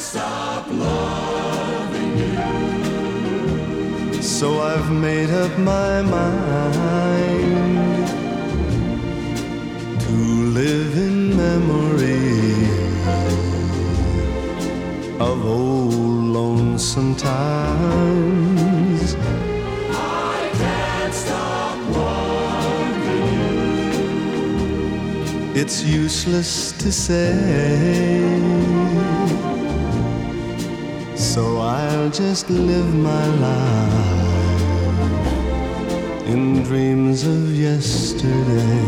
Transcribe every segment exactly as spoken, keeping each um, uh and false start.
stop loving you. So I've made up my mind to live in memory of old lonesome times. I can't stop wanting you. It's useless to say, so I'll just live my life in dreams of yesterday.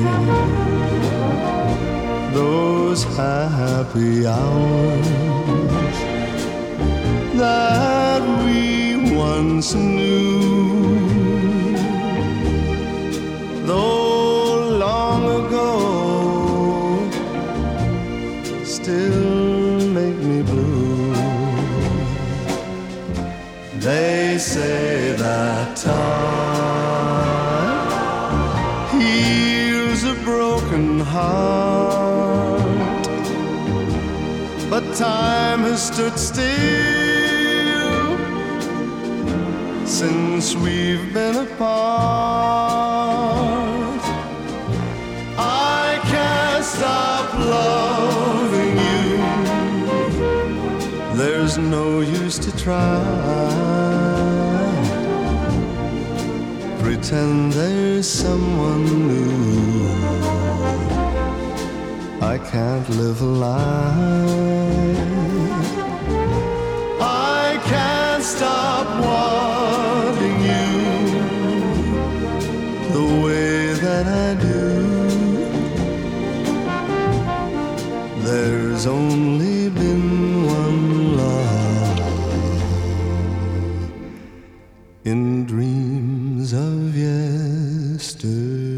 Those happy hours that we once knew, though long ago, still make me blue. They say that time heals a broken heart, but time has stood still since we've been apart. I can't stop loving you. There's no use to try. Pretend there's someone new. I can't live a lie. I can't stop wanting you the way that I do. There's only been one love in dreams of yesterday.